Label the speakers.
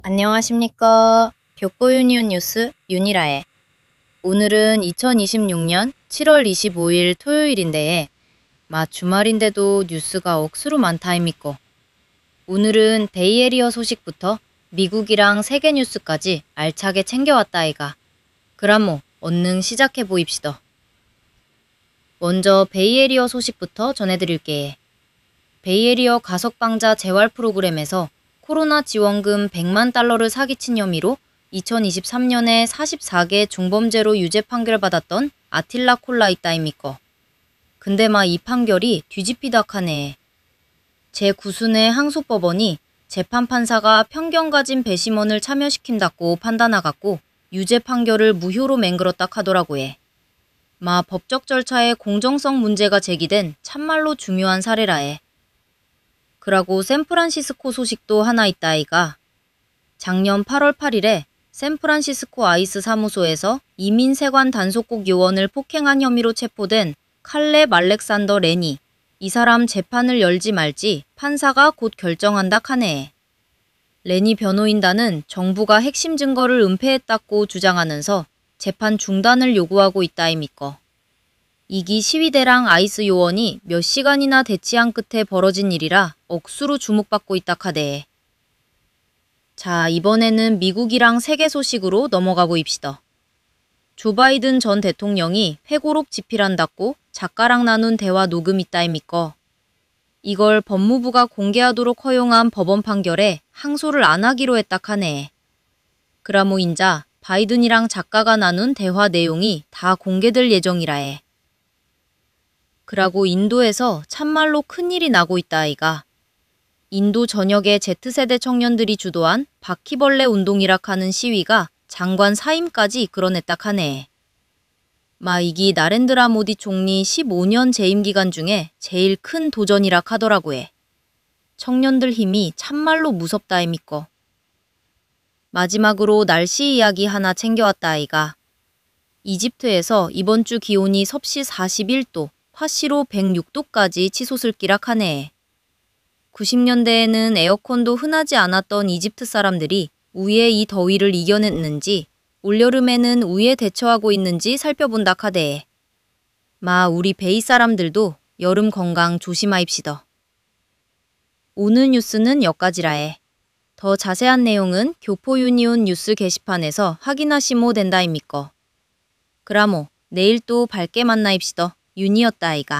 Speaker 1: 안녕하십니까. 교포유니온 뉴스 윤이라에. 오늘은 2026년 7월 25일 토요일인데 주말인데도 뉴스가 억수로 많다입니까. 오늘은 베이에리어 소식부터 미국이랑 세계 뉴스까지 알차게 챙겨왔다 아이가. 그럼 얼른 시작해 보입시다. 먼저 베이에리어 소식부터 전해드릴게. 베이에리어 가석방자 재활 프로그램에서 코로나 지원금 100만 달러를 사기친 혐의로 2023년에 44개 중범죄로 유죄 판결받았던 아틸라 콜라 있다입니까. 근데 이 판결이 뒤집히다카네. 제9순의 항소법원이 재판 판사가 편견 가진 배심원을 참여시킨다고 판단하갖고 유죄 판결을 무효로 맹글었다 하더라고 해. 법적 절차에 공정성 문제가 제기된 참말로 중요한 사례라 해. 그러고 샌프란시스코 소식도 하나 있다 아이가. 작년 8월 8일에 샌프란시스코 아이스 사무소에서 이민 세관 단속국 요원을 폭행한 혐의로 체포된 칼렙 알렉산더 레니. 이 사람 재판을 열지 말지 판사가 곧 결정한다 카네. 레니 변호인단은 정부가 핵심 증거를 은폐했다고 주장하면서 재판 중단을 요구하고 있다입니까. 이기 시위대랑 아이스 요원이 몇 시간이나 대치한 끝에 벌어진 일이라 억수로 주목받고 있다 카대. 자, 이번에는 미국이랑 세계 소식으로 넘어가 보입시다. 조 바이든 전 대통령이 회고록 집필한다고 작가랑 나눈 대화 녹음 있다입니까. 이걸 법무부가 공개하도록 허용한 법원 판결에 항소를 안 하기로 했다 카네. 그라모 인자 바이든이랑 작가가 나눈 대화 내용이 다 공개될 예정이라 해. 그라고 인도에서 참말로 큰일이 나고 있다 아이가. 인도 전역의 Z세대 청년들이 주도한 바퀴벌레 운동이라 하는 시위가 장관 사임까지 이끌어냈다 카네. 이기 나렌드라 모디 총리 15년 재임 기간 중에 제일 큰 도전이라 하더라고 해. 청년들 힘이 참말로 무섭다입니까. 마지막으로 날씨 이야기 하나 챙겨왔다 아이가. 이집트에서 이번 주 기온이 섭씨 41도, 화씨로 106도까지 치솟을기라 하네. 90년대에는 에어컨도 흔하지 않았던 이집트 사람들이 우위의 이 더위를 이겨냈는지 올여름에는 우위에 대처하고 있는지 살펴본다 카대. 우리 베이 사람들도 여름 건강 조심하입시다. 오늘 뉴스는 여기까지라 해. 더 자세한 내용은 교포유니온 뉴스 게시판에서 확인하시모 된다입니까. 그라모 내일 또 밝게 만나입시다. 윤이었다 아이가.